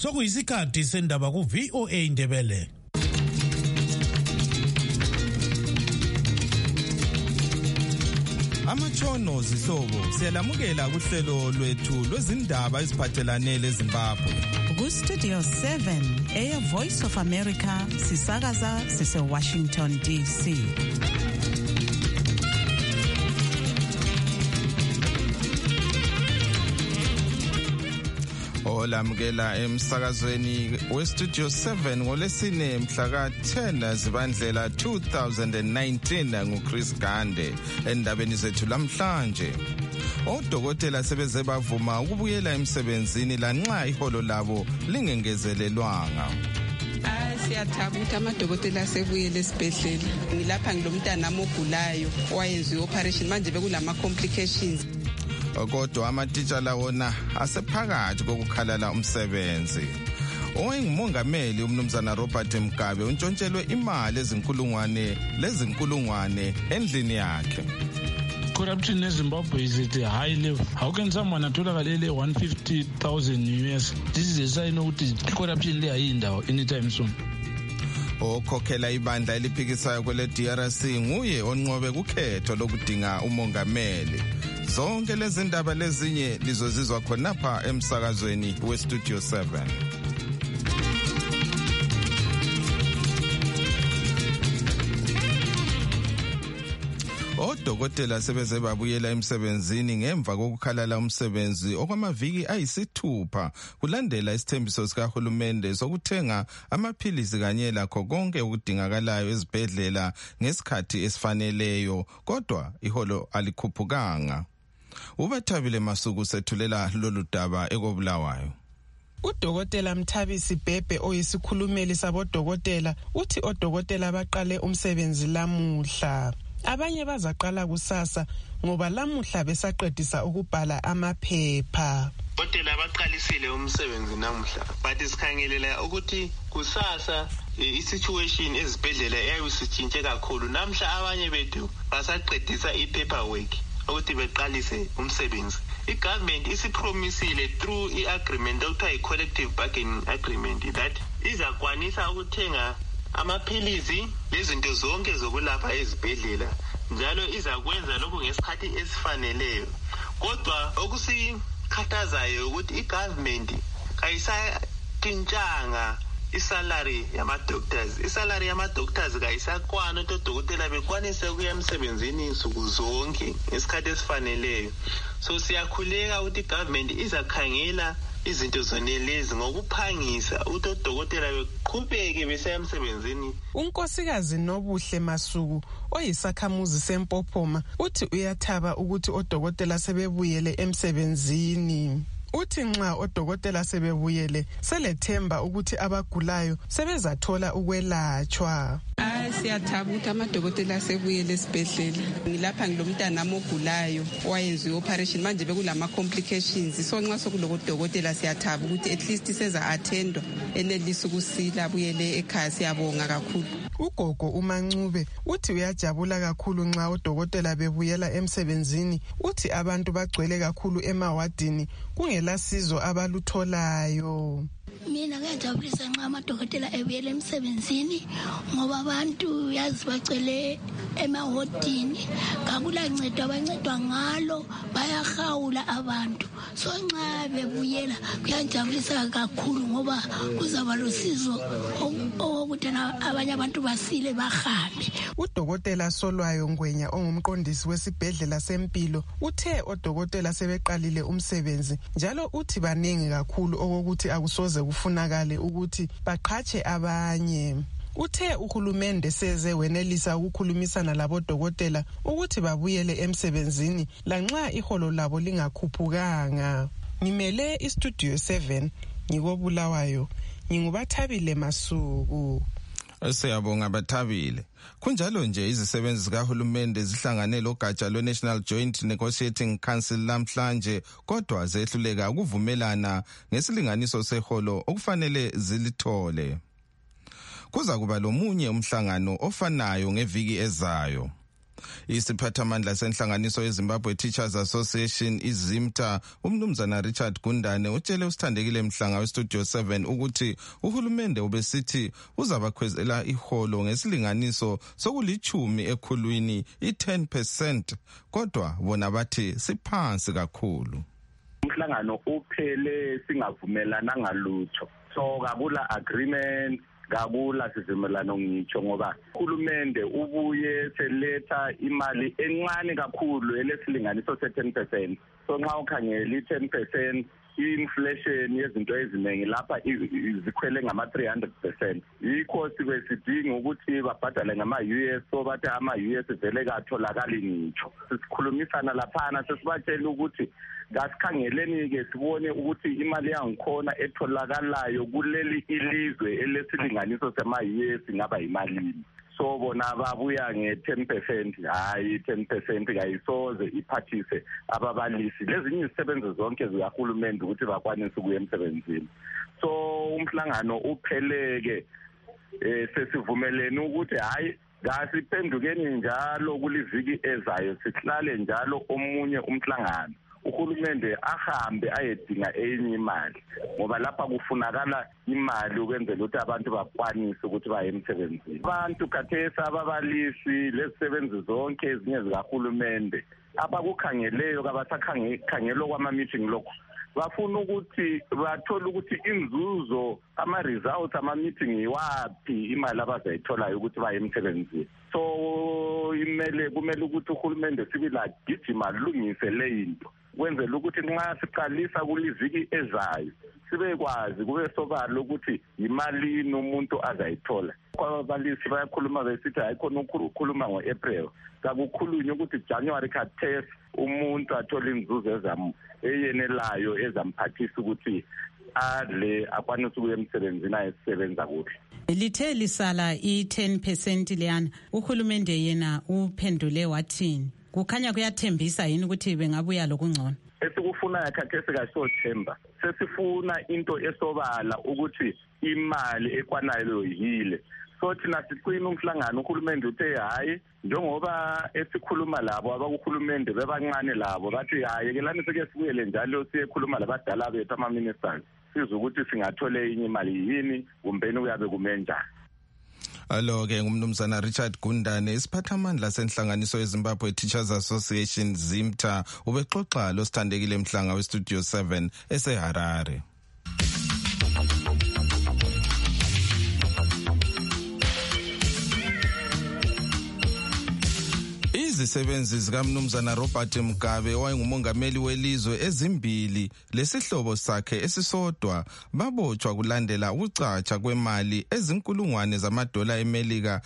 Sokuyisikhathi sendaba ku VOA Indebele. Amatshono zihlobo siyalamukela kuhlelo lwethu lwezindaba eziphathelane leZimbabwe. Ku Studio 7 Air Voice of America sisakaza sise Washington DC. Olamukela emsakazweni weStudio 7 ngolesine mhla ka-10 Zibandlela 2019 nguChris Gande. Endabeni zethu lamhlanje, odokotela sebeze bavuma ukubuyela emsebenzini lanxa iholo labo lingengezelelwanga. Siyathaba ukuthi amadokotela asebuyele esibhedlela. Ngilapha ngilomntana ogulayo owayenziwe operation manje bekulama complications. Kodwa amatitshala wona asephakathi kokukhalala umsebenzi. Owayengumongameli umnumzana Robert Mugabe untshontshelwe imali ezinkulungwane endlini yakhe. Corruption in Zimbabwe is at a high level. How can someone atholakale 150,000 US? This is a sign of corruption there anytime soon. Okhokhela ibandla eliphikisayo kwele DRC nguye onqobe kukhetho lokudinga umongameli. Zonke lezi ndaba lezinye lizozizwa khonapha emsakazweni weStudio 7. Odokotela sebeze babuyela emsebenzini ngemva kokukhalala umsebenzi okwamaviki ayisithupha kulandela isithembiso sikahulumende sokuthenga amaphilisi kanye lakho konke okudingakalayo ezibhedlela ngesikhathi esifaneleyo, kodwa iholo alikhuphukanga. Ubathabile Masuku sethulela lolu daba ekobulawayo. Udokotela Mthabisi Bhebhe oyisikhulumeli sabodokotela uthi odokotela baqale umsebenzi lamuhla. Abanye bazaqala kusasa ngoba lamuhla besaqedisa ukubhala amaphepha. Odokotela baqalisile umsebenzi namuhla, but isikhangelela ukuthi kusasa i-situation ezibhedlela eyayisitshintshe kakhulu. Namhla abanye bethu basaqedisa i-paperwork ukuthi beqalise umsebenzi. I-government isipromisile through i-agreement okuthiwa i-collective bargaining agreement that izakwanisa ukuthenga amaphilisi lezinto zonke zokulapha ezibhedlela, njalo izakwenza lokho ngesikhathi esifaneleyo. Kodwa okusikhathazayo ukuthi i-government kayisatshintshanga isalary yama-doctors. Isalary yama-doctors kayisakwana ukuthi odokotela bekwanise ukuya emsebenzini nsuku zonke ngesikhathi esifaneleyo. So siyakhuleka ukuthi i-government izakhangela izinto zonelezi ngokuphangisa ukuthi odokotela beqhubeke besaya emsebenzini. Unkosikazi Nobuhle Masuku oyisakhamuzi seMpophoma uthi uyathaba ukuthi odokotela sebebuyele emsebenzini. Uthi nxa odokotela sebebuyele selethemba ukuthi abagulayo sebezathola ukwelatshwa. Siyathaba ukuthi amadokotela asebuyele esibhedlela. Ngilapha ngilomntana ogulayo owayenziwe operation manje bekulama complications. So nxa sokulodokotela siyathaba ukuthi at least seza attendwa enelisa ukusila buyele ekhaya. Siyabonga kakhulu. Ugogo uMancube uthi uyajabula kakhulu nxa odokotela bebuyela emsebenzini. Uthi abantu bagcwele kakhulu emawadini kungelasizo abalutholayo. Mina ngiyajabulisa nxa amadokotela ebuyela emsebenzini ngoba abantu yazi bagcwele emahodini, kakulancedo abancedwa ngalo, bayahawula abantu. So nxa bebuyela kuyajabulisa kakhulu ngoba kuzaba losizo ukuthi abanye abantu basile bahambe. Udokotela Solwayo Ngwenya ongumqondisi wesibhedlela sempilo uthe odokotela sebeqalile umsebenzi njalo uthi baningi kakhulu okokuthi akusoze kufunakale ukuthi baqhatshe abanye. Uthe uhulumende seze wenelisa ukukhulumisana labodokotela ukuthi babuyele emsebenzini lanxa iholo labo lingakhuphukanga. Ngimele iStudio 7 ngikobulawayo, ngingubathabile Masuku. Siyabonga Bathabile. Kunjalo nje izisebenzi zikahulumende zihlangane logatsha lwe-National Joint Negotiating Council lamhlanje, kodwa zehluleka ukuvumelana ngesilinganiso seholo okufanele zilithole. Kuza kuba lomunye umhlangano ofanayo ngeviki ezayo. Isiphathamandla senhlanganiso yeZimbabwe Teachers Association iZIMTA umnumzana Richard Gundane utshele uSithandekile Mhlanga weStudio 7 ukuthi uhulumende ubesithi uzabakhwezela iholo ngesilinganiso sokulithumi ekhulwini i10%, kodwa bona bathi siphansi kakhulu. Umhlangano uphele singavumelana ngalutho, so kakula agreement, kakula sivumelano ngitsho ngoba uhulumende ubuye seletha imali encane kakhulu elesilinganiso se10%. So nxa ukhangela i10%, i-inflation yezinto eziningi lapha izikhwele ngama-300%. Yikho sibe sidinga ukuthi babhadale ngama-US, so bathi ama-US vele katholakali ngitsho. Sisikhulumisana laphana sesibatshela ukuthi kasikhangeleni-ke sibone ukuthi imali yangikhona etholakalayo kuleli ilizwe elesilinganiso sema-US ingaba yimalini. So bona babuya nge-10%, hayi 10% kayisoze iphathise ababalisi lezinye izisebenzi zonke zikahulumende ukuthi bakwanise ukuya emsebenzini. So umhlangano upheleke sesivumelene ukuthi hayi kasiphendukeni njalo kuliviki ezayo sihlale njalo omunye umhlangano uhulumende ahambe ayedinga enye imali ngoba lapha kufunakala imali ukwenzela ukuthi abantu bakwanise ukuthi baye emsebenzini. Abantu khathesi ababalisi lezisebenzi zonke ezinye zikahulumende abakukhangeleyo kabasakhangelo kwama-meeting lokho bafuna ukuthi bathole ukuthi inzuzo ama-results ama-meeting yiwaphi imali abazayitholayo ukuthi baye emsebenzini. So kumele ukuthi uhulumende sibila gijima lungise le into kwenzela ukuthi nxa siqalisa kuliviki ezayo sibekwazi kube sobala ukuthi yimalini umuntu azayithola. Ababalisi bayakhuluma besithi hayi khona ukukhuluma ngo-April, kakukhulunywe ukuthi January khathesi umuntu athola inzuzo eyenelayo ezamphathisa ukuthi adle akwanise ukuya emsebenzini ayesebenza kuhle. Lithe lisala i-10% leyana, uhulumende yena uphendule wathini? Kukhanya kuyathembisa yini ukuthi bengabuya lokungcono? Esikufunayo khathesi kasothemba, sesifuna into esobala ukuthi imali ekwanayo yile. So thina siqina umhlangano uhulumende uthe hayi njengoba esikhuluma labo abakuhulumende bebancane labo bathi hayi ke lani sike sibuyele njalo siyekhuluma labadala bethu ama-ministers siza ukuthi singathole enye imali yini kumbeni kuyabe kumenjani. Alo-ke ngumnumzana Richard Gundane isiphathamandla senhlanganiso yeZimbabwe Teachers Association ZIMTA ubexoxa loSithandekile Mhlanga weStudio 7 eseHarare. Izisebenzi zikaMnumzana Robert Mugabe owayengumongameli welizwe ezimbili lesihlobo sakhe esisodwa babotshwa kulandela ukucatsha kwemali ezinkulungwane zamadola eMelika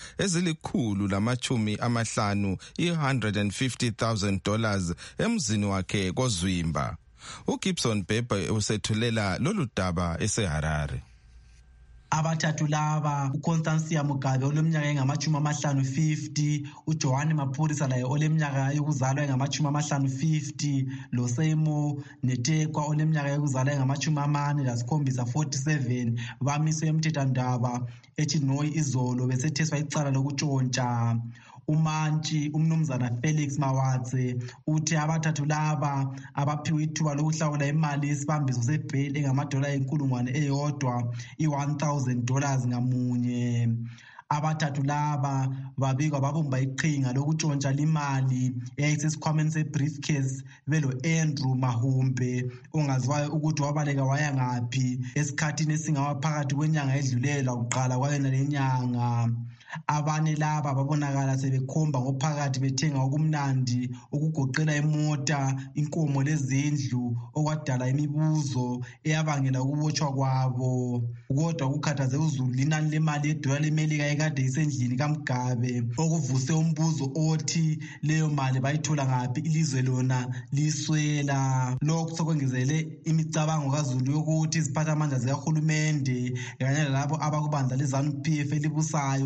ezili-150 $150,000 emzini wakhe koZwimba. uGibson Bebe usethulela lolu daba eseHarare. Abathathu laba uConstantia Mugabe oleminyaka engama-50, uJohn Mapurisa laye oleminyaka yokuzalwa engama-50, loSeymour Netekwa oleminyaka yokuzalwa engama-47 bamiswe emthethandaba eChinoyi izolo besetheswa icala lokutshontsha. Umantshi umnumzana Felix Mawatse uthi abathathu laba abaphiwe ithuba lokuhlawula imali yesibambiso sebheli engamadola enkulungwane eyodwa $1,000 ngamunye. Abathathu laba babikwa babumba iqhinga lokutshontsha imali eyayisesikhwameni sebriefcase belo Andrew Mahumbe ongaziwayo ukuthi wabaleka waya ngaphi esikhathini esingaphakathi kwenyanga edlulela kuqala kwayona lenyanga. Abane laba babonakala sebekhomba ngophakathi bethenga okumnandi ukugoqela imota, inkomo lezindlu okwadala imibuzo eyabangela ukubotshwa kwabo. Kodwa kukhathaze uZulu linani lemali yedola leMelika ekade isendlini kaMugabe okuvuse umbuzo othi leyo mali bayithola ngaphi ilizwe lona liswela. Lokhu sokwengezele imicabango kaZulu yokuthi iziphathamandla zikahulumende kanye lalabo abakubandla leZANU-PF elibusayo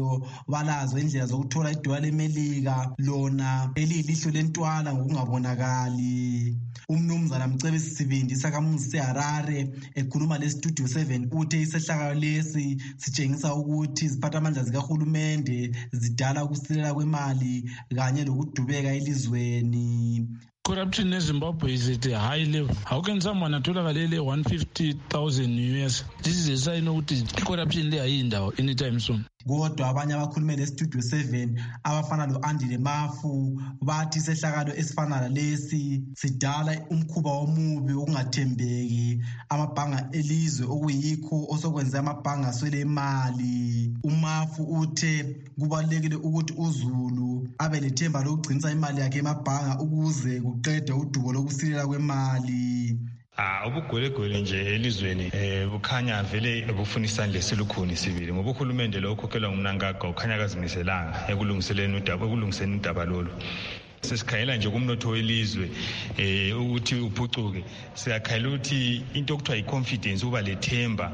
balazo indlela zokuthola idola lemelika lona eliyilihlo lentwala ngokungabonakali. Umnumzana Mcebisi Sibindi sakamuzi seHarare ekhuluma leStudio 7 uthe isehlakalo lesi sitshengisa ukuthi iziphathamandla zikahulumende zidala ukusilela kwemali kanye lokudubeka elizweni. Corruption in Zimbabwe is at a high level. How can someone atholakale 150,000 US? This is a sign of corruption there anytime soon. Kodwa abanye abakhulume leStudio 7 abafana lo-Andile Mafu bathi isehlakalo esifana lalesi sidala umkhuba omubi wokungathembeki amabhanga elizwe okuyikho osokwenza amabhanga aswele imali. UMafu uthe kubalulekile ukuthi uZulu abe lethemba lokugcinisa imali yakhe emabhanga ukuze kuqede udubo lokusilela kwemali. Ubugwelegwele nje elizweni bukhanya vele bufuna isandla esilukhuni sibili ngoba uhulumende lo okhokhelwa nguMnangagwa ukhanya akazimiselanga ekulungiseleni udaba lolu. Sesikhayela nje kumnotho welizwe ukuthi uphucuke. Siyakhayela ukuthi into okuthiwa i-confidence uba lethemba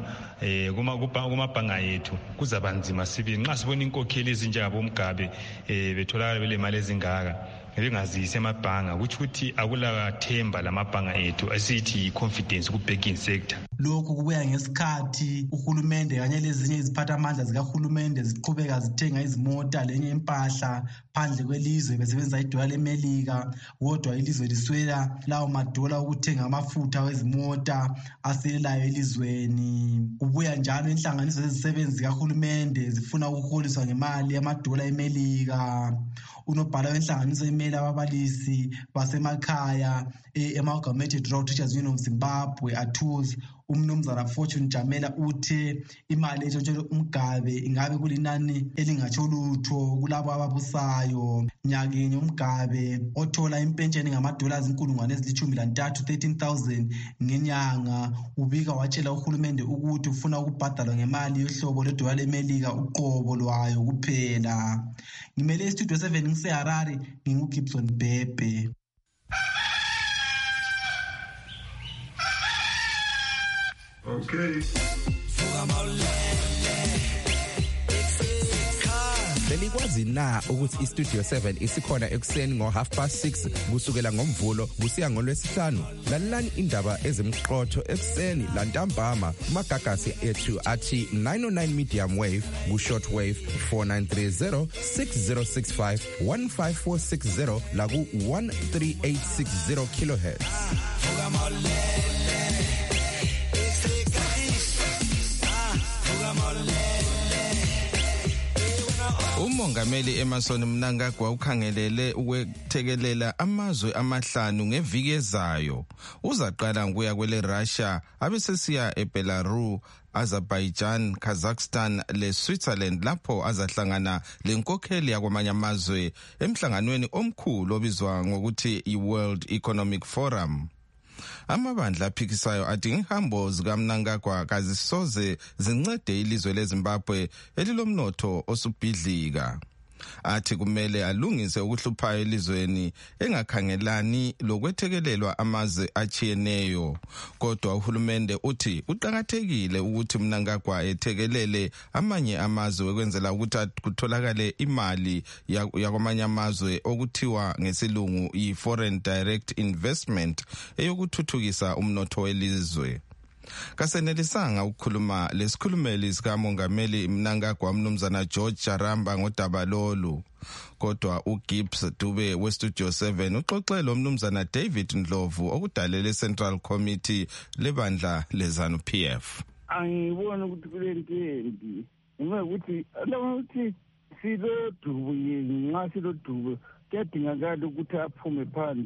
kumabhanga yethu kuzaba nzima sibili nxa sibona inkokheli ezinjengabomgabe betholakala bele mali ezingaka bengazisi emabhanga ukuthi akulathemba lamabhanga ethu asithi i-confidence ku-banking sector. Lokhu kubuya ngesikhathi uhulumende kanye lezinye iziphathamandla zikahulumende ziqhubeka zithenga izimota lenye impahla phandle kwelizwe besebenzisa idola lemelika, kodwa ilizwe liswela lawo madola okuthenga amafutha wezimota aselelayo elizweni. Kubuya njalo inhlanganiso zezisebenzi zikahulumende zifuna ukuholiswa ngemali yamadola emelika. Unobhala wenhlanganiso emele ababalisi basemakhaya Amalgamated Rural Teachers Union of Zimbabwe ATUZ umnumzana Fortune Jamela uthe imali etshontshelwe umgabe ingabe kulinani elingatsho lutho kulabo ababusayo. Nyakenye umgabe othola impentsheni ngamadollars 13,000 ngenyanga ubika watshela uhulumende ukuthi ufuna ukubhadalwa ngemali yohlobo lwedola lemelika uqobo lwayo kuphela. Ngimele iStudio 7 ngiseHarare nginguGibson Bhebhe. Okay. Belikwazi na ukuthi iStudio 7 isikhona ekuseni ngo6:30 kusukela ngomvulo kusiya ngolwesihlanu. Lalelani indaba ezimqotho ekuseni lantambama kumagagasi ethu athi 909 medium wave ku-short wave 4930 6065 15460 la ku 13860 kilohertz. Umongameli Emmerson Mnangagwa ukhangelele ukwethekelela amazwe amahlanu ngeviki ezayo. Uzaqala ngokuya kwele Russia abesesiya eBelarus, Azerbaijan, Kazakhstan leSwitzerland lapho azahlangana lenkokheli yakwamanye amazwe emhlanganweni omkhulu obizwa ngokuthi iWorld Economic Forum. Amabandla aphikisayo athi inhambo zikaMnangagwa kazisoze zincede ilizwe leZimbabwe elilomnotho osubhidlika. Athi kumele alungise ukuhluphayo elizweni engakhangelani lokwethekelelwa amazwe achiyeneyo. Kodwa uhulumende uthi uqakathekile ukuthi Mnangagwa ethekelele amanye amazwe ukwenzela ukuthi kutholakale imali yakwamanye amazwe okuthiwa ngesilungu i-foreign direct investment eyokuthuthukisa umnotho welizwe. Kasenelisanga ukukhuluma lesikhulumeli sikamongameli Mnangagwa umnumzana George Charamba ngodaba lolu. Kodwa uGibbs Dube weStudio 7 uxoxele umnumzana David Ndlovu okudalele Central Committee lebandla lezanu PF. Angibona ukuthi kulentembi ngokuthi ukuthi silodubo nxa silodubo kuyadingakala ukuthi aphume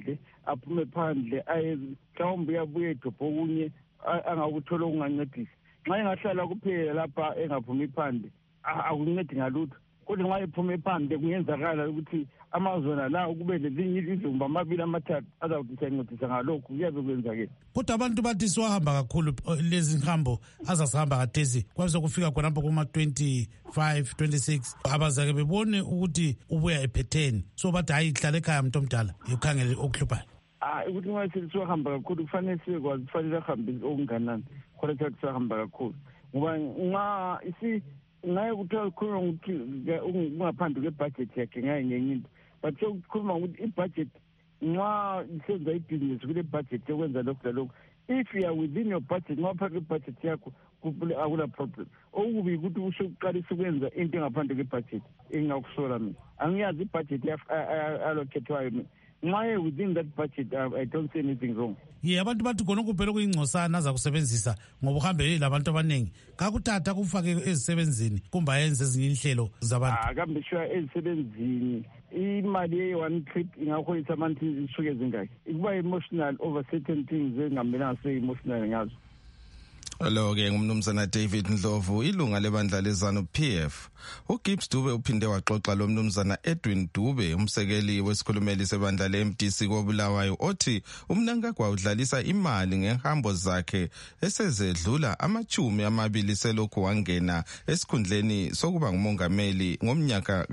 phandle aye mhlawumbe uyabuya edobho okunye angakuthola okungancedisa. Nxa engahlala kuphela lapha engaphumi phandle akuncedi ngalutho. Kodwa nxa ephume phandle kuyenzakala ukuthi amazwe la kube lezinye izizumba amabili amathathu azawuthi siyancedisa ngalokhu kuyabe kwenzakele. Kodwa abantu bathi siwahamba kakhulu lezi nhambo azasihamba kathesi kwaze kufika khonapho kuma-25 26 abazake bebone ukuthi ubuya ephetheni so bathi hayi hlala ekhaya mntu omdala ukhangele okuhluphayo. Ukuthi nxa sihamba kakhulu kufanele kufanele ahambe okunganani khona siyathi sihamba kakhulu ngoba nxa ngaye kuthiwa ukhuluma ukuthi ungaphandle kwebudget yakhe ngaye ngenye into but sokukhuluma ukuthi ibudget nxa senza ibhizinisi kule budget yokwenza lokhu lalokhu if you are within your budget nxa phakathi kwebudget yakho akula problem okubi ukuthi usuqalisa ukwenza into engaphandle kwebudget engakusola mina angiyazi ibudget allocatewayo mina nxa within that budget I don't see anything wrong. Abantu bathi khona kuphela kuyingcosana aza kusebenzisa ngoba uhambe labantu abaningi kakuthatha kufake ezisebenzini kumbe ayenze ezinye inhlelo zabantu akambe sure ezisebenzini imali ye-one trip ingakholisa abantu isuke ezingaki kuba emotional over certain things engamelanga se-emotional ngazo. Lo-ke ngumnumzana David Ndlovu ilunga lebandla lezanu PF. uGibbs Dube uphinde waxoxa lo mnumzana Edwin Dube umsekeli wesikhulumeli sebandla le-MDC koBulawayo othi uMnangagwa udlalisa imali ngehambo zakhe esezedlula ama-20 selokhu wangena esikhundleni sokuba ngumongameli ngomnyaka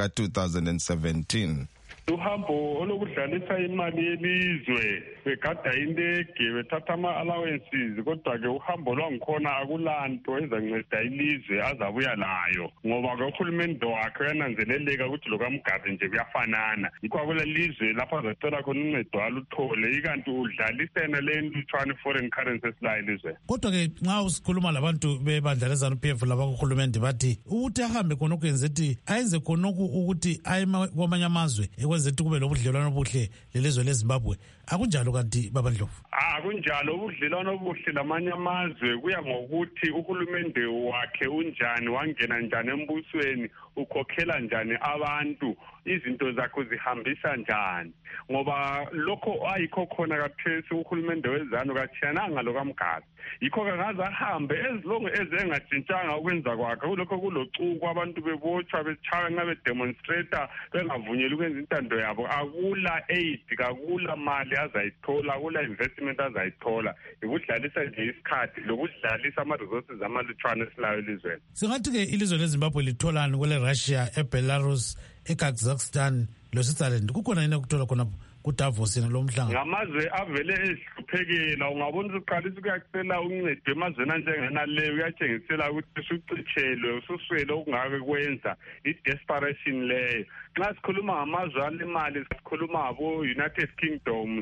ka-2017. Uhambo olokudlalisa imali yelizwe begada indege bethatha ama-allowances kodwa-ke uhambo lwangikhona akulanto ezanceda ilizwe azabuya layo ngoba-ke uhulumende wakhe uyananzeleleka ukuthi lokaMugabe nje kuyafanana yikho akula lizwe lapho azacela khona uncedo aluthole ikanti udlalisena le ntutshwane foreign currency esilayo ilizwe. Kodwa-ke nxa usikhuluma labantu bebandla lezanu PF labakuhulumende bathi ukuthi ahambe khonokhu ayenze khonokhu ukuthi aye kwamanye amazwe ethi kube lobudlelwano obuhle lelizwe leZimbabwe akunjalo kanti baba Ndlovu? Akunjalo ubudlelwano obuhle lamanye amazwe kuya ngokuthi uhulumende wakhe unjani wangena njani embusweni ukhokhela njani abantu izinto zakho zihambisa njani ngoba lokho ayikho khona kathesi uhulumende wezanu kathiyananga lokaMugabe yikho kangaze ahambe ezilongo ezengajintshanga ukwenza kwakhe kulokho kulocuku abantu bebotshwa betshaya nxa bedemonstrator bengavunyeli ukwenza intando yabo akula aid kakula mali azayithola akula investment azayithola ikudlalisa nje isikhathi lokudlalisa ama-resources amalutshwane esilayo elizweni. Singathi-ke ilizwe leZimbabwe litholani kwele Russia, eBelarus, eKazakhstan loSwitzerland kukhona yini ukuthola khonapho kuDavos lo mhlangano? Ngamazwe avele ezihluphekela ungabona usuqalisa ukuyacela uncedo emazweni anjengenaleyo uyatshengisela ukuthi usucitshelwe ususwele okungake kwenza i-desperation leyo. Nxa sikhuluma ngamazwe alemali sikhuluma ngabo-United Kingdom.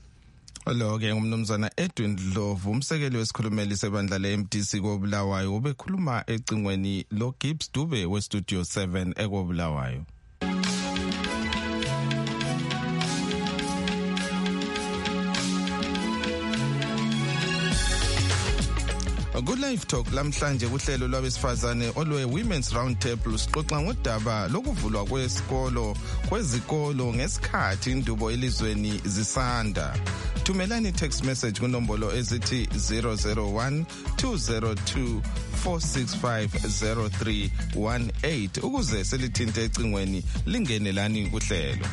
Lo-ke ngumnumzana Edwin Ndlovu umsekeli wesikhulumeli sebandla le-MDC koBulawayo ubekhuluma ecingweni loGibbs Dube weStudio 7 ekoBulawayo. Ku-Live Talk lamhlanje kuhlelo lwabesifazane olwe Women's Roundtable sixoxa ngodaba lokuvulwa kwezikolo ngesikhathi indubo elizweni zisanda. Thumelani text message kunombolo ezithi 001 202 465 0318 ukuze selithinte ecingweni lingenelani kuhlelo.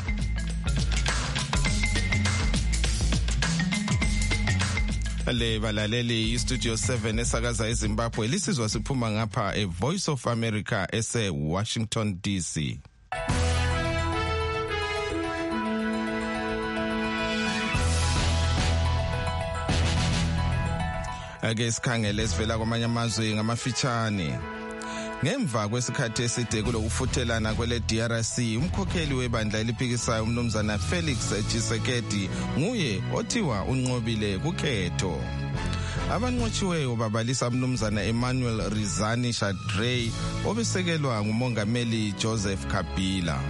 Le balaleli iStudio 7 esakaza eZimbabwe lisizwa siphuma ngapha eVoice of America ese-Washington DC. Ake sikhangele sivela kwamanye amazwe ngamafitshane. Ngemva kwesikhathi eside kulokufuthelana kwele DRC umkhokheli webandla eliphikisayo umnumzana Felix Tshisekedi nguye othiwa unqobile kukhetho. Abanqotshiweyo babalisa umnumzana Emmanuel Rizani Shadrey obesekelwa ngumongameli Joseph Kabila.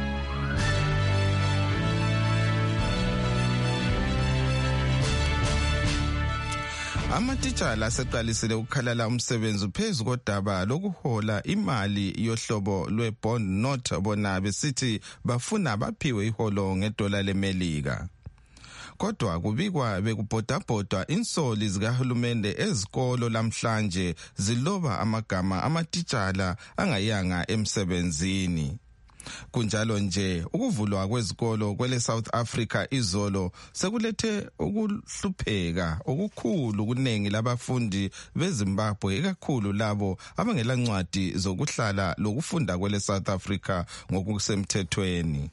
Amatitshala aseqalisile ukukhalala umsebenzi phezu kodaba lokuhola imali yohlobo lwe-bond note bona besithi bafuna baphiwe iholo ngedola leMelika. Kodwa kubikwa bekubhodabhodwa insoli zikahulumende ezikolo lamhlanje ziloba amagama amatitshala angayanga emsebenzini. Kunjalo nje ukuvulwa kwezikolo kwele South Africa izolo sekulethe ukuhlupheka okukhulu kuningi labafundi beZimbabwe ikakhulu labo abangelancwadi zokuhlala lokufunda kwele South Africa ngokusemthethweni.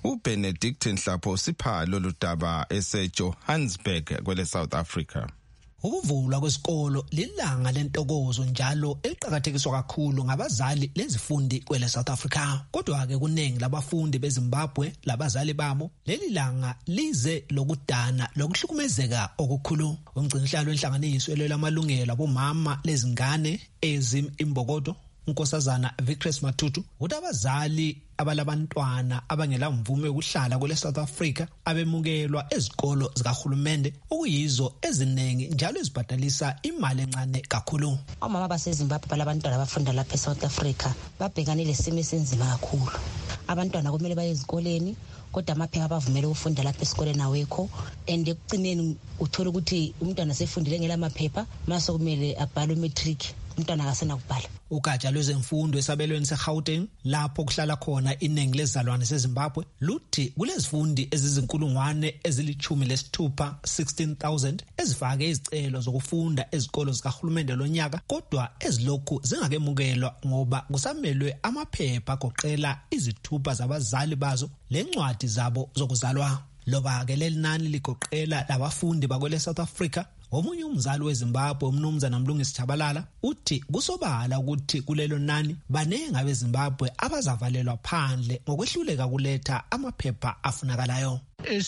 uBenedict Nhlapho sipha lolu daba eseJohannesburg kwele South Africa. Ukuvulwa kwesikolo lilanga lentokozo njalo eliqhakathekiswa kakhulu ngabazali lezifundi kwele South Africa. Kodwa ke kuningi labafundi beZimbabwe labazali babo leli langa lize lokudana lokuhlukumezeka okukhulu. Umgcinisihlalo wenhlanganiso elwela amalungelo abomama lezingane Ezim Imbokodo uNkosazana Victress Matutu uthi abazali abalabantwana abangela mvume yokuhlala kwele South Africa abemukelwa ezikolo zikahulumende okuyizo eziningi njalo ezibhadalisa imali encane kakhulu. Omama baseZimbabwe balabantwana abafunda lapha eSouth Africa babhekane lesimo esenzima kakhulu. Abantwana kumele baye ezikoleni kodwa amaphepha abavumela ukufunda lapha esikoleni awekho, and ekucineni uthola ukuthi umntwana sefundile ngelamaphepha mase kumele abhale matric, umntwana akasena kubhala. Ugatsha lwezemfundo esabelweni seGauteng lapho kuhlala khona iningi lezalwane seZimbabwe luthi kulezifundi ezizinkulungwane ezili-16,000 16,000 ezifake izicelo zokufunda ezikolo zikahulumende lonyaka, kodwa ezilokhu zingakemukelwa ngoba kusamelwe amaphepha agoqela izithupha zabazali bazo lencwadi zabo zokuzalwa. Loba-ke leli nani ligoqela labafundi bakwele South Africa. Omunye umzali weZimbabwe umnumzana Mlungisi Chabalala uthi kusobala ukuthi kulelo nani banenge abeZimbabwe abazavalelwa phandle ngokwehluleka kuletha amaphepha afunakalayo.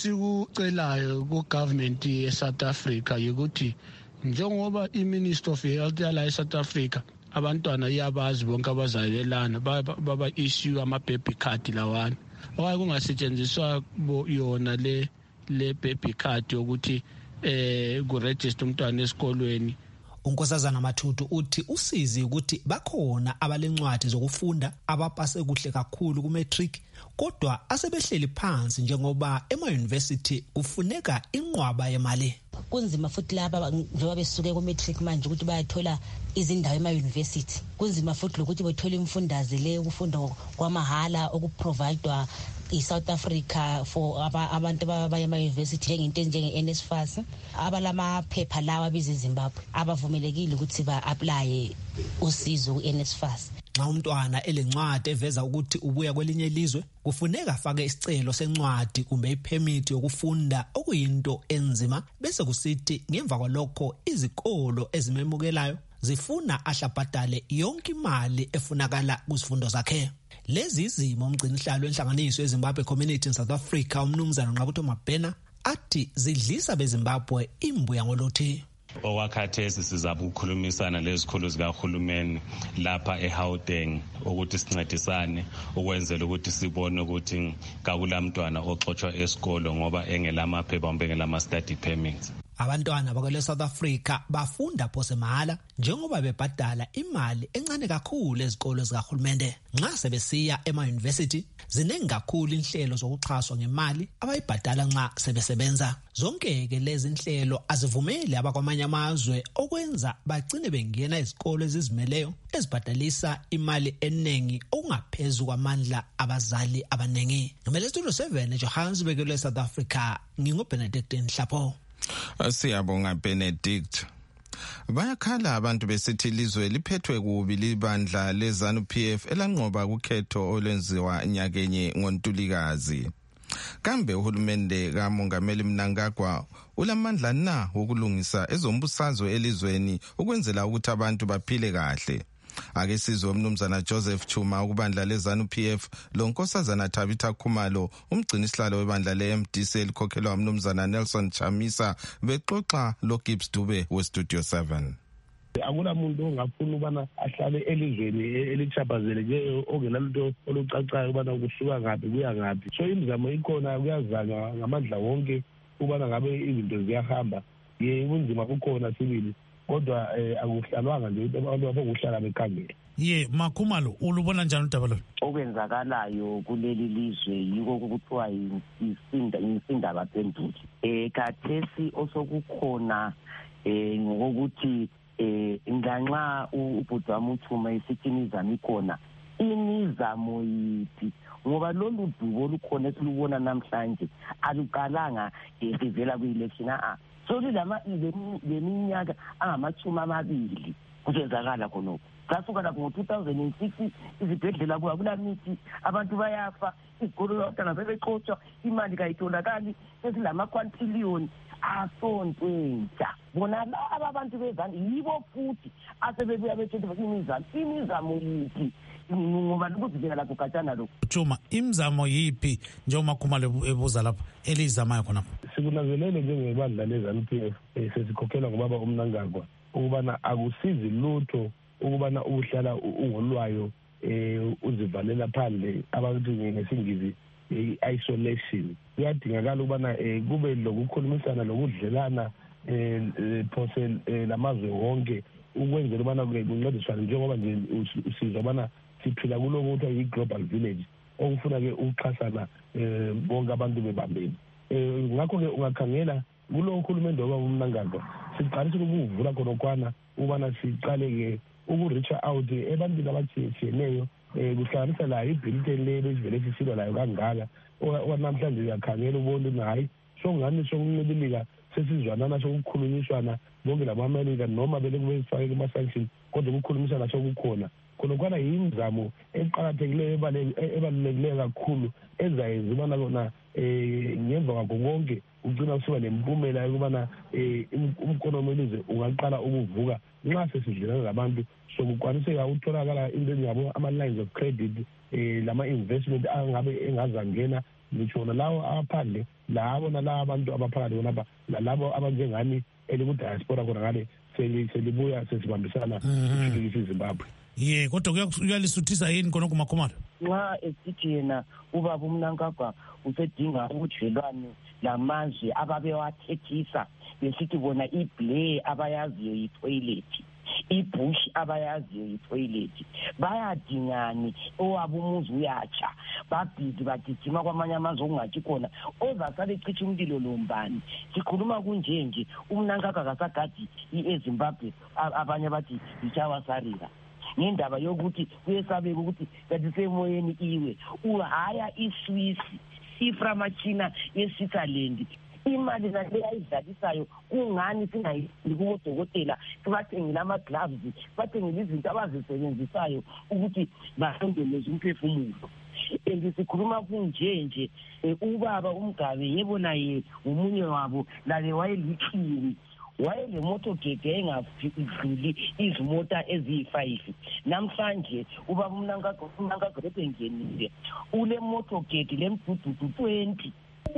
Esikucelayo ku-government ye-South Africa ukuthi njengoba i-Minister of Health yala e-South Africa abantwana iyabazi bonke abazalelana baba-issue ama-baby card lawana. Owaye kungasetshenziswa yona le baby card yokuthi kuregister umntwana esikolweni. uNkosazana Matutu uthi usizi ukuthi bakhona abalencwadi zokufunda abapase kuhle kakhulu kumatric kodwa asebehleli phansi njengoba ema-university kufuneka inqwaba yemali. Kunzima futhi laba njengoba besuke ku-matric manje ukuthi bayathola izindawo ema-university. Kunzima futhi ukuthi bethola imfundaze le ukufunda kwamahala okuprovidwa i-South Africa for abantu abaya ema-university njengento njenge-NSFAS. Abalamaphepha lawa bezimbabwe abavumelekile ukuthi ba-aplaye usizo ku-NSFAS. Nxa umntwana elencwadi eveza ukuthi ubuya kwelinye ilizwe kufuneka afake isicelo sencwadi kumbe ipermit yokufunda okuyinto enzima bese kusithi ngemva kwalokho izikolo ezimemukelayo zifuna ahlabhadale yonke imali efunakala kuzifundo zakhe. Lezi izimo umgcinisihlalo wenhlanganiso yeZimbabwe Community in South Africa umnumzana Nqabutho Mabhena athi zidlisa beZimbabwe imbuya ngolothi. Owakhathesi sizaba ukukhulumisana lezikhulu zikahulumeni lapha eGauteng ukuthi sincedisane ukwenzela ukuthi sibone ukuthi kakulamntwana oxoxwa esikolo ngoba engelamaphepha kumbe engelama-study permits. Abantwana bakwele South Africa bafunda phose mahala njengoba bebhadala imali encane kakhulu ezikolo zikahulumende. Nxa sebesiya ema-university ziningi kakhulu inhlelo zokuxhaswa ngemali abayibhadala nxa sebesebenza. Zonke-ke lezi nhlelo azivumeli abakwamanye amazwe okwenza bagcine bengena izikolo ezizimeleyo ezibhadalisa imali eningi okungaphezu kwamandla abazali abaningi. Ngimele Studio 7 eJohannesburg South Africa nginguBenedict Nhlapho. Siyabonga Benedict. Bayakhala abantu besithi ilizwe liphethwe kubi libandla leZANU-PF elanqoba kukhetho olwenziwa nyakenye ngoNtulikazi. Kambe uhulumende kaMongameli Mnangagwa ulamandla na wokulungisa ezombusazwe elizweni ukwenzela ukuthi abantu baphile kahle? Ake sizwe umnumzana Joseph Chuma ukubandla leZANU-PF loNkosazana Tabitha Khumalo umgcinisihlalo webandla le-MDC elikhokhelwa umnumzana Nelson Chamisa bexoxa loGibbs Dube weStudio 7. Akula muntu ongafuna ubana ahlale elizweni elichaphazelekeyo ongenalutho olucacayo ubana kuhluka ngaphi kuya ngaphi. So imizamo ikhona kuyazanywa ngamandla wonke ubana ngabe izinto ziyahamba. Kunzima kukhona sibili kodwa akuhlalwanga nje abantu abokuhlala bekhangela. Makhumalo ulubona njani udaba lo? Okwenzakalayo kuleli lizwe yiko kuthiwa insindaba phenduki. Khathesi osokukhona ngokuthi nganxa ubhuti wami uThuma esithi imizamo ikhona, imizamo yithi ngoba lolu dubo olukhona esilubona namhlanje aluqalanga sivela kwi-election. So leminyaka 20 kuzenzakala khonokho. Kasuka lapho ngo-2006 izibhedlela kulamithi, abantu bayafa, izikolo abantwana sebexotshwa, imali kayitholakali, sesilama-quintillion asontshentsha. Bona laba abantu bezani yibo futhi asebebuya bethethe imizamo yiphi ngoba ukuzivela lapho gatshana lokho. Chuma, imizamo yiphi njengoba Khumalo ebuza lapho elizamayo khonapho? Sikunanzelele njengebandla le-ZANU-PF sesikhokhela ngobaba uMnangagwa ukubana akusizi lutho ukubana uhlala ungolwayo uzivalela phandle abantu ngesingisi isolation. Kuyadingakala ukubana kube lokukhulumisana lokudlelana phose lamazwe wonke ukwenzela ubana kuncediswane njengoba nje usizwa ubana siphila kuloko kuthiwa yi-global village okufuna-ke ukuxhasana bonke abantu bebambeni. Ngakho-ke ungakhangela kulo uhulumende wobaba uMnangagwa siqalise ukuvula khonokwana ukubana siqale-ke uku-reacha out ebantwini abatshiyeneyo kuhlanganisa layo ibhiliteni lelo esivele sisilwa layo kangaka. Namhlanje uyakhangela ubona ukuthi hayi sokungani sokuncibilika sesizwanana sokukhulunyiswana bonke lama-Amerika noma bele kube sifake kuma-sanction kodwa ukukhulumisana sokukhona. Khonokwana yimizamo eqakathekileyo ebalulekileyo kakhulu ezayenza ubana kona ngemva kwakho konke ugcina usuba nempumela yokubana umkonomi welizwe ungaqala ukuvuka nxa sesidlelana labantu sokukwaniseka ukutholakala into engabo ama-lines of credit lama-investment angabe engazangena ngitsho nalawo aphandle labo nalabo abantu abaphakathi khonapha nalabo abanjengani elikudiaspora khona ngale selibuya sesibambisana ukuthuthukisa iZimbabwe. Kodwa kuyalisutisa yini khonokho Makhumalo? Nxa esithi yena ubaba uMnangagwa usedinga ubudlelwane lamazwe ababewathethisa besithi bona iBlair abayaziyo yitoilet, iBush abayaziyo yitoilet, bayadingani owabo umuzi uyatsha babhidi bagijima kwamanye amazwe okungathi khona ozasale ecithi umlilo lombani. Sikhuluma kunjenje uMnangagwa akasagadi eZimbabwe abanye bathi yichawasarira ngendaba yokuthi kuyesabeka ukuthi kanti semoyeni iwe uhaya iSwiss iframachina yeSwitzerland imali nale ayidlalisayo kungani singayili kubodokotela sibathengile ama-gloves sibathengile izinto abazisebenzisayo ukuthi basondeleze umphefumulo. Sikhuluma kunjenje ubaba uMgabe yebo naye umunye wabo lale wayelikhini wayelemotorgate engafidluli izimota eziyi-5. Namhlanje ubaba uMnangagwa ebengenile ule motorgate lemdududu 20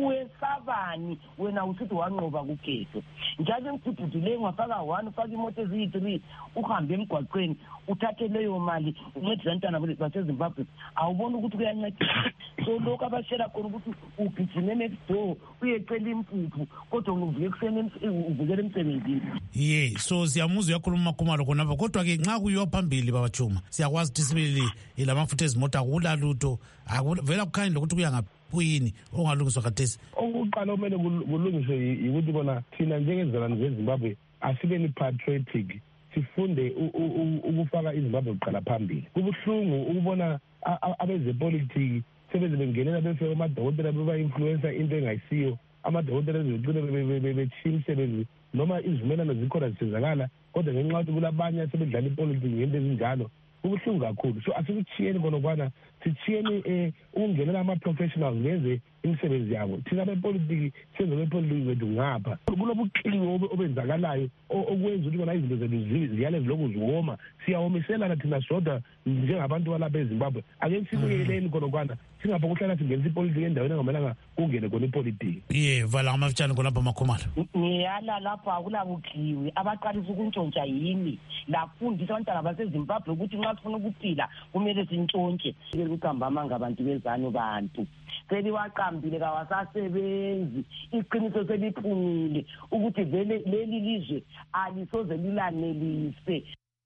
wesabani wena usithi wanqoba kugedo njalo emdududu le ngafaka 1 ufaka imoto eziyi-3 uhambe emgwaqweni uthathe leyo mali uncedisa ntana baseZimbabwe awubona ukuthi kuyancedisa. So lokho abashela khona ukuthi ugijime next door uyecela impuphu kodwa uvuke ekuseni uvukela emsebenzini. So siyamuzwa uyakhuluma Makhumalo khonapha kodwa ke nxa kuyiwa phambili baba Chuma siyakwazi ukuthi sibili lamafutha ezimota akulalutho akuvela kukhanye lokuthi kuya ngaphi kuyini ongalungiswa khathesi. Okokuqala okumele kulungiswe yikuthi bona thina njengezizalwane zeZimbabwe asibeni patriotic sifunde ukufaka iZimbabwe kuqala phambili. Kubuhlungu ukubona abezepolitiki sebeze bengenela befike amadokotela beba-influencer into engayisiyo amadokotela ezegcine betshiya imisebenzi noma izivumelano zikhona zisenzakala kodwa ngenxa yokuthi kulabanye asebedlala ipolitiki ngento ezinjalo kubuhlungu kakhulu. So asikuchiyeni khonokwana sichiyeni ukungenela ama-professionals benze imisebenzi yabo. Thina bepolitiki senze bepolitiki bethu ngapha kulobuqili obenzakalayo okwenza ukuthi kona izinto zethu ziyale zilokhu ziwoma siyawomiselana thina sodwa njengabantu balapha eZimbabwe. Ake sibuyeleni khonokwana singapha kuhlala singenisa ipolitiki endaweni engamelanga kungene khona ipolitiki. Vala ngamafitshane khonapha Makhumalo. Ngiyala lapho akulabukliwi abaqalisa ukuntshontsha yini lafundisa abantwana baseZimbabwe ukuthi nxa sifuna ukuphila kumele sintshontshe. Ukuhamba amanga abantu bezanu bantu seliwaqambile kawasasebenzi iqiniso seliphumile ukuthi vele leli lizwe alisoze lilanelise.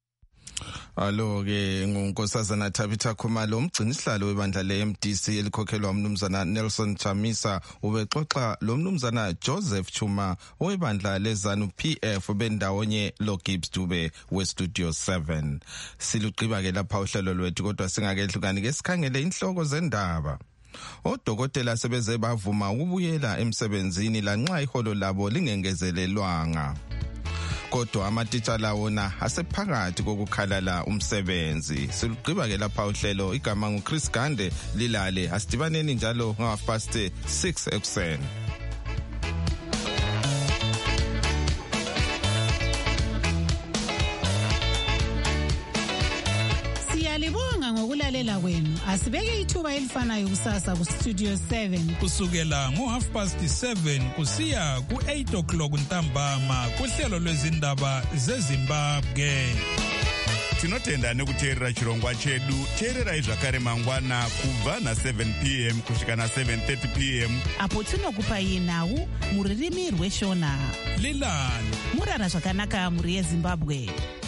Alo-ke ngunkosazana Tabitha Khumalo umgcinisihlalo webandla le-MDC elikhokhelwa umnumzana Nelson Chamisa ubexoxa lo mnumzana Joseph Chuma owebandla le-ZANU-PF bendawonye lo Gibbs Dube we-Studio 7. Siluqiba-ke lapha uhlelo lwethu kodwa singakehlukani-ke sikhangele inhloko zendaba. Odokotela sebeze bavuma ukubuyela emsebenzini lanxa iholo labo lingengezelelwanga. kodwa amatitshala wona asephakathi kokukhalala umsebenzi. Silugqiba ke lapha uhlelo. Igama nguChris Gande. Lilale asidibaneni njalo ngo6 ekuseni. Siyalibonga ngokulalela kwenu. Asibeke ithuba elifanayo kusasa ku Studio 7 kusukela ngo7:30 kusiya ku8 ntambama kuhlelo lwezindaba zeZimbabwe. Tinotenda nekuteerera chirongwa chedu. Teererai zvakare mangwana kubva na7 p.m. kusvika na7:30 p.m. apo tinokupai nhau muririmi rweshona. Lilani murara zvakanaka muri yeZimbabwe.